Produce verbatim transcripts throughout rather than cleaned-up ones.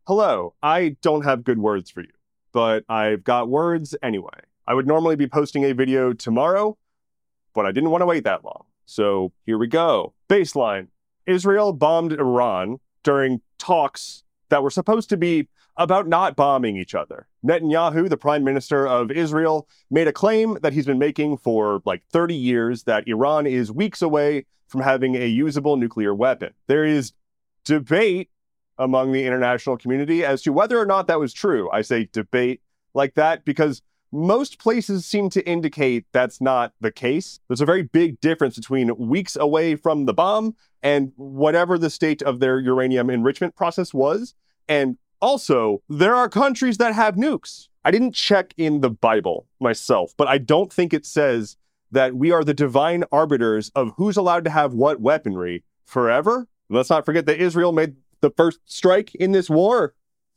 Hello, I don't have good words for you, but I've got words anyway. I would normally be posting a video tomorrow, but I didn't want to wait that long. So here we go. Baseline. Israel bombed Iran during talks that were supposed to be about not bombing each other. Netanyahu, the prime minister of Israel, made a claim that he's been making for like thirty years that Iran is weeks away from having a usable nuclear weapon. There is debate among the international community as to whether or not that was true. I say debate like that because most places seem to indicate that's not the case. There's a very big difference between weeks away from the bomb and whatever the state of their uranium enrichment process was. And also, there are countries that have nukes. I didn't check in the Bible myself, but I don't think it says that we are the divine arbiters of who's allowed to have what weaponry forever. Let's not forget that Israel made the first strike in this war.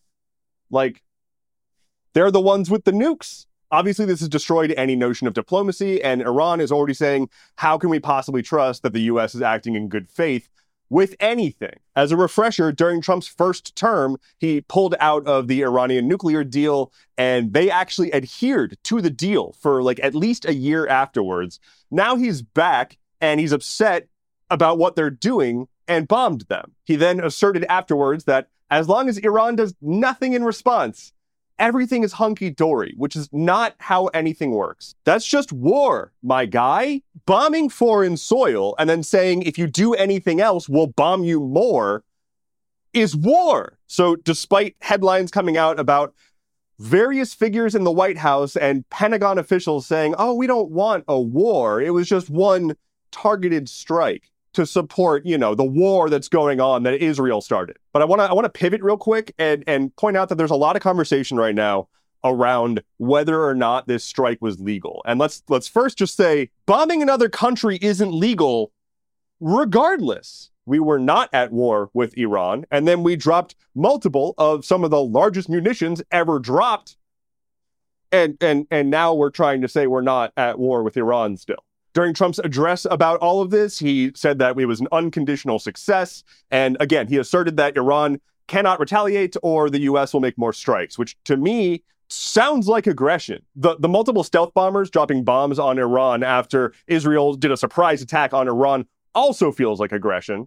Like, they're the ones with the nukes. Obviously, this has destroyed any notion of diplomacy, and Iran is already saying, how can we possibly trust that the U S is acting in good faith with anything? As a refresher, during Trump's first term, he pulled out of the Iranian nuclear deal, and they actually adhered to the deal for like at least a year afterwards. Now he's back, and he's upset about what they're doing and bombed them. He then asserted afterwards that as long as Iran does nothing in response, everything is hunky-dory, which is not how anything works. That's just war, my guy. Bombing foreign soil and then saying, if you do anything else, we'll bomb you more, is war. So despite headlines coming out about various figures in the White House and Pentagon officials saying, oh, we don't want a war, it was just one targeted strike to support, you know, the war that's going on that Israel started. But I want to I want to pivot real quick and and point out that there's a lot of conversation right now around whether or not this strike was legal. And let's let's first just say bombing another country isn't legal regardless. We were not at war with Iran, and then we dropped multiple of some of the largest munitions ever dropped. And and and now we're trying to say we're not at war with Iran still. During Trump's address about all of this, he said that it was an unconditional success. And again, he asserted that Iran cannot retaliate or the U S will make more strikes, which to me sounds like aggression. The, the multiple stealth bombers dropping bombs on Iran after Israel did a surprise attack on Iran also feels like aggression,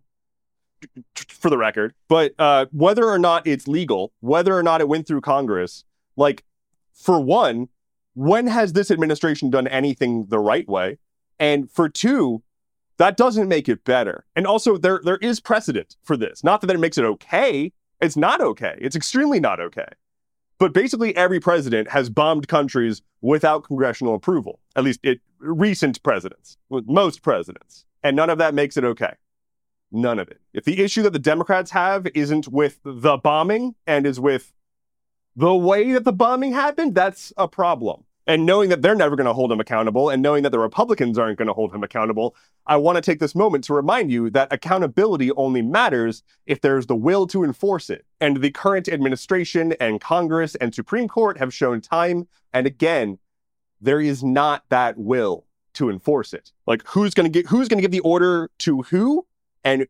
for the record. But uh, whether or not it's legal, whether or not it went through Congress, like, for one, when has this administration done anything the right way? And for two, that doesn't make it better. And also, there there is precedent for this. Not that it makes it okay. It's not okay. It's extremely not okay. But basically, every president has bombed countries without congressional approval. At least it, recent presidents, most presidents. And none of that makes it okay. None of it. If the issue that the Democrats have isn't with the bombing and is with the way that the bombing happened, that's a problem. And knowing that they're never going to hold him accountable and knowing that the Republicans aren't going to hold him accountable, I want to take this moment to remind you that accountability only matters if there's the will to enforce it. And the current administration and Congress and Supreme Court have shown time and again, there is not that will to enforce it. Like, who's going to get, who's going to give the order to who and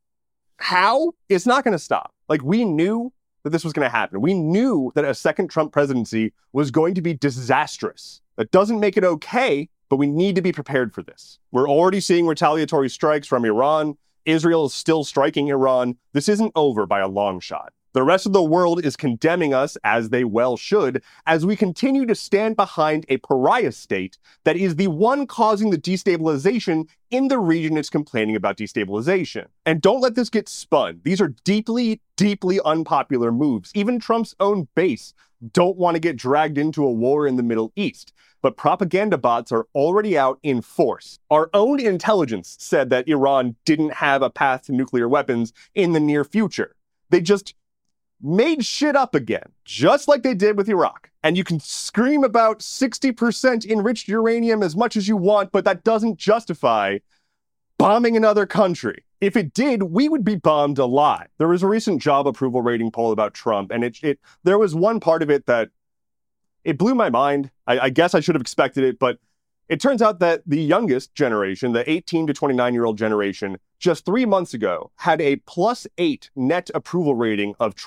how? It's not going to stop. Like, we knew that this was going to happen. We knew that a second Trump presidency was going to be disastrous. That doesn't make it okay, but we need to be prepared for this. We're already seeing retaliatory strikes from Iran. Israel is still striking Iran. This isn't over by a long shot. The rest of the world is condemning us, as they well should, as we continue to stand behind a pariah state that is the one causing the destabilization in the region it's complaining about destabilization. And don't let this get spun. These are deeply, deeply unpopular moves. Even Trump's own base don't want to get dragged into a war in the Middle East. But propaganda bots are already out in force. Our own intelligence said that Iran didn't have a path to nuclear weapons in the near future. They just made shit up again, just like they did with Iraq. And you can scream about sixty percent enriched uranium as much as you want, but that doesn't justify bombing another country. If it did, we would be bombed alive. There was a recent job approval rating poll about Trump, and it, it there was one part of it that it blew my mind. I, I guess I should have expected it, but it turns out that the youngest generation, the eighteen to twenty-nine year old generation, just three months ago had a plus eight net approval rating of Trump.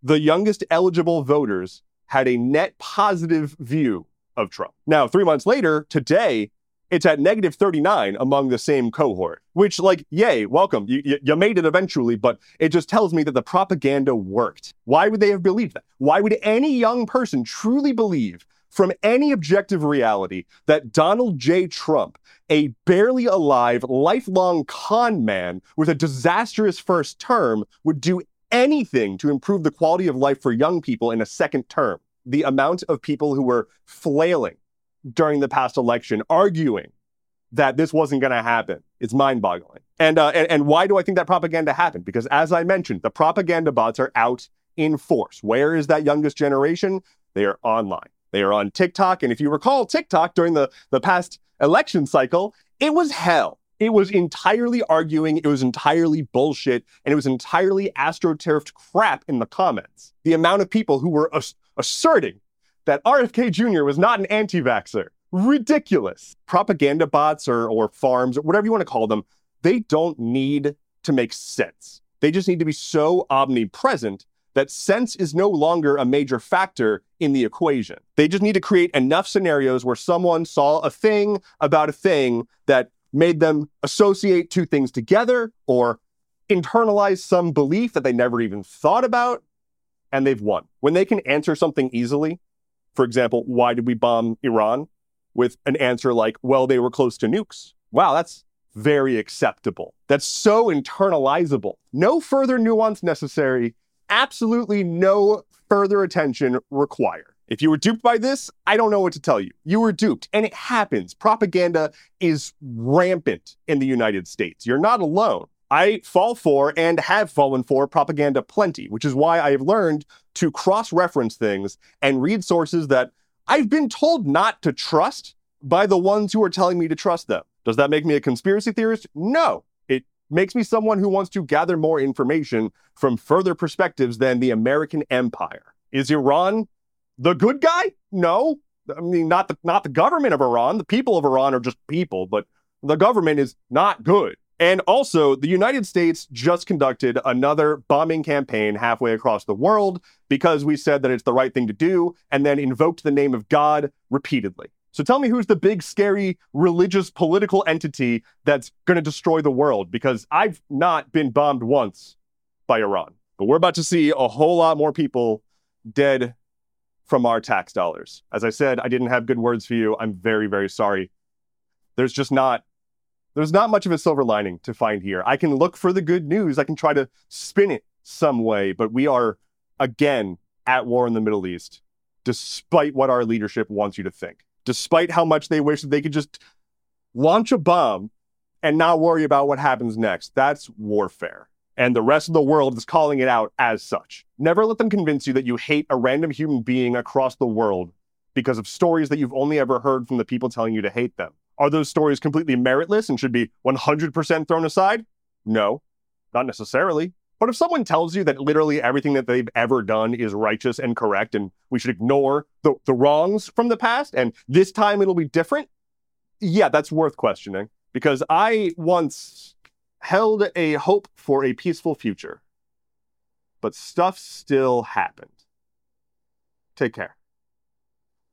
the youngest eligible voters had a net positive view of Trump. Now, three months later, today, it's at negative thirty-nine among the same cohort, which, like, yay, welcome. You, you, you made it eventually, but it just tells me that the propaganda worked. Why would they have believed that? Why would any young person truly believe from any objective reality that Donald J. Trump, a barely alive, lifelong con man with a disastrous first term, would do anything to improve the quality of life for young people in a second term? The amount of people who were flailing during the past election, arguing that this wasn't going to happen, is mind-boggling. And, uh, and and why do I think that propaganda happened? Because as I mentioned, the propaganda bots are out in force. Where is that youngest generation? They are online. They are on TikTok. And if you recall TikTok during the, the past election cycle, it was hell. It was entirely arguing, it was entirely bullshit, and it was entirely astroturfed crap in the comments. The amount of people who were ass- asserting that R F K Junior was not an anti-vaxxer. Ridiculous. Propaganda bots or, or farms, or whatever you want to call them, they don't need to make sense. They just need to be so omnipresent that sense is no longer a major factor in the equation. They just need to create enough scenarios where someone saw a thing about a thing that made them associate two things together or internalize some belief that they never even thought about, and they've won. When they can answer something easily, for example, why did we bomb Iran? With an answer like, well, they were close to nukes. Wow, that's very acceptable. That's so internalizable. No further nuance necessary. Absolutely no further attention required. If you were duped by this, I don't know what to tell you. You were duped, and it happens. Propaganda is rampant in the United States. You're not alone. I fall for and have fallen for propaganda plenty, which is why I have learned to cross-reference things and read sources that I've been told not to trust by the ones who are telling me to trust them. Does that make me a conspiracy theorist? No. It makes me someone who wants to gather more information from further perspectives than the American empire. Is Iran the good guy? No. I mean, not the, not the government of Iran. The people of Iran are just people, but the government is not good. And also, the United States just conducted another bombing campaign halfway across the world because we said that it's the right thing to do, and then invoked the name of God repeatedly. So tell me who's the big, scary, religious, political entity that's going to destroy the world, because I've not been bombed once by Iran. But we're about to see a whole lot more people dead from our tax dollars. As I said, I didn't have good words for you. I'm very, very sorry. There's just not There's not much of a silver lining to find here. I can look for the good news. I can try to spin it some way, but we are, again, at war in the Middle East, despite what our leadership wants you to think. Despite how much they wish that they could just launch a bomb and not worry about what happens next. That's warfare. And the rest of the world is calling it out as such. Never let them convince you that you hate a random human being across the world because of stories that you've only ever heard from the people telling you to hate them. Are those stories completely meritless and should be one hundred percent thrown aside? No, not necessarily. But if someone tells you that literally everything that they've ever done is righteous and correct and we should ignore the, the wrongs from the past and this time it'll be different, yeah, that's worth questioning. Because I once held a hope for a peaceful future, but stuff still happened. Take care.